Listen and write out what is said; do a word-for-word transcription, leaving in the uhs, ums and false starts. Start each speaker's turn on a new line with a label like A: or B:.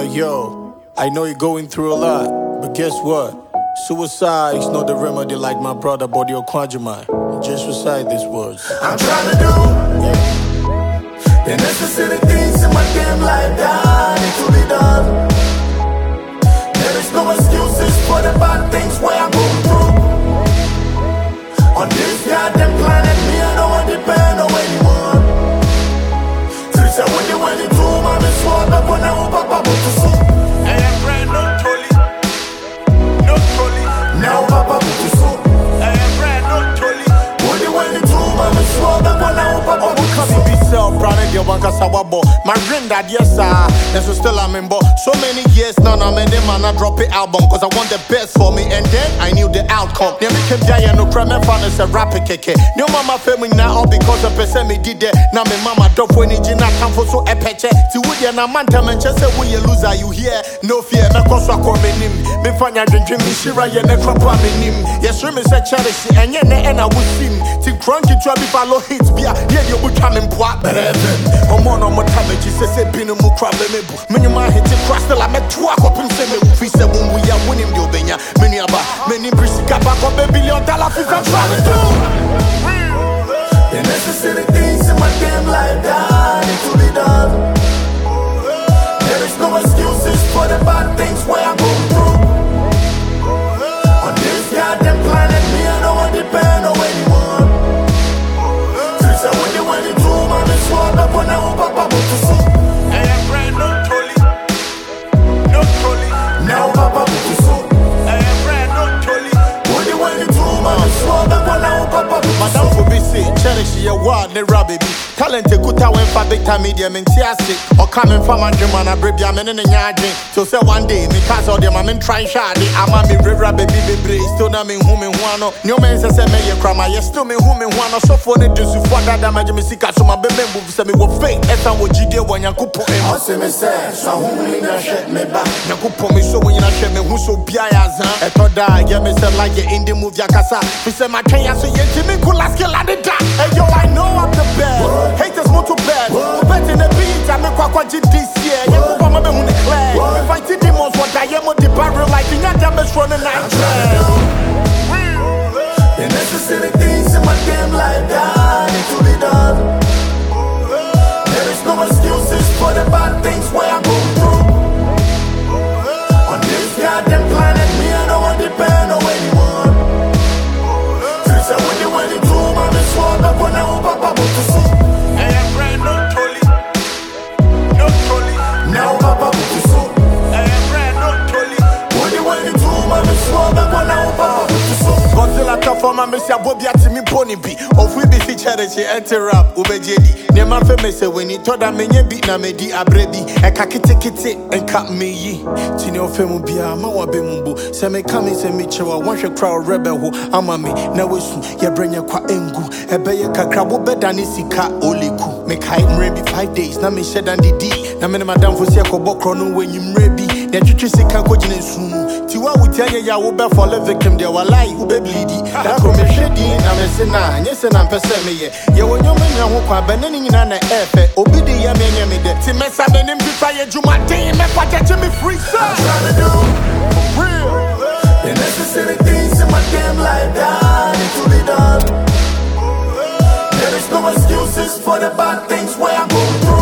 A: yo, I know you're going through a lot, but guess what? Suicide's not the remedy like my brother Body Okwajima. Just recite these words.
B: I'm trying to do yeah. the necessary things in my damn life that need to be done. There is no excuses for the bad things where I'm going through. On this goddamn planet, me I don't want to depend on anyone. Since I went to when you do, I'm in sword, but when I hope Papa put to soup.
C: I am brand no trolley, no trolley.
B: Now Papa put to soup.
C: I am brand no trolley.
B: When you when you do, I'm in sword, but when I hope Papa put to soup.
A: My granddad, yes sir, and so still I'm in bo. So many years now, I'm in the man I drop it album, cause I want the best for me, and then I knew the outcome. Never came there, no crime, and found us a rapper keke. No mama family now, all because of person me did that. Now my mama drop when he did not come for so epeche. To wood and a man time and just say we a loser, you hear? No fear, me cause I call me nim. Me find your dream, me shira, ya ne crop me nim. Yes, me say charity, and yet and I would sim. Till cranky to be follow hits, be a yeah, you would come in poor. I'm on my time, she says, Pin and Mukra, many my hit to cross the lamb to walk up and say, we said when we are winning the Obenya, many about many Brisca back up a billion dollar fifth I'm trying to do.
B: The necessary things in my damn life that need to be done. There is no excuses for the bad things where I'm going through. On this goddamn planet, me I don't want to depend on anyone. Since I went to when you do, I'm in sword, but when I hope Papa put to soup.
C: I am brand no trolley, no trolley.
B: Now Papa put to soup.
C: I am brand no trolley.
B: When you when you do, I'm in sword, but when I hope Papa put to soup.
A: Madame for B C, cherish your word, ne rabbi. Talent a good when for big time media, mentiasi. Or coming from a German, a baby, I'm in a yarding. So say one day, me cause all them, I'm in trying shardy. I'm a me river baby, baby, still not me whom in one. No man says, I may a crama, yes, still me whom in one. So for the do for that damage, me see catch my baby, say me what fake, as I would G D when you could put him.
B: I say me say, so who me not shut me back.
A: You could put me so when you not shut me, who so pias, huh? I thought that, yeah, me say like in the movie, Yakasa. We say my Kenya, so you me could last kill at the dark. Hey, yo, I know I'm the best. Haters more too bad. Who bet in the beat, I'm a quaquaji this year. You put my baby on the clay. If I see demons, what I am on the barrel, like in that damage from the night.
B: The necessary things in my damn life that need to be done. There is no excuses for the bad things where I'm going through. On this goddamn planet, me I don't want to depend on anyone. Since I went to when you do, I'm in sword, but when I hope Papa put to soup.
C: I am brand no trolley, no trolley.
B: Now Papa put to soup.
C: I am brand no trolley.
B: When you when you do, I'm in sword, but when I hope Papa put to soup.
A: Godzilla tough for my Mister Bobby at me pony be. Of we be see charity enter up, Ubejedi. Neman famous when he told me beat na me di abrebi. A kakiti kiti and cut me ye. Tino femu bia, mawa bemumbu. Se me come se me chewa, one should crowd rebel who amami. Na wesu, ya brenya kwa engu. Ebe ye kakrabo bedani sika oliku. Make height mrebi five days, na me shed and di. Na me madam for se ko bokrono when you mrebi. Na chuchu sika ko jine sunu. Tiwa wutianye ya ube for the victim there walai ube bleedy. That come shady na me se na, nye se na mpese me ye. Ye wo nyome nya ho kwa beneni nyina na efe. Obi de ya me nya me de. Ti me sa benim fifa ye juma den me kwa cheche me free sir.
B: I'm trying to do
A: Real.
B: the necessary things in my damn life that need to be done. There is no excuses for the bad things where I'm going through.